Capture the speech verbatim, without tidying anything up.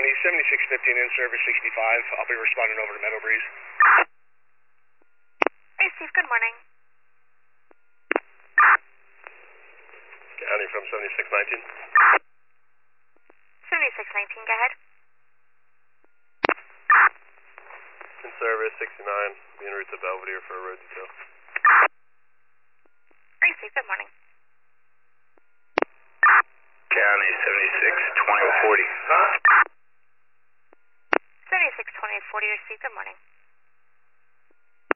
County, seventy-six fifteen in service sixty-five. I'll be responding over to Meadow Breeze. Hey, Steve, good morning. County from seventy-six nineteen. seventy-six nineteen, go ahead. In service sixty-nine, being route to Belvedere for a road detail. Hey, Steve, good morning. County seventy-six twenty forty. seventy-six twenty forty, Steve, good morning.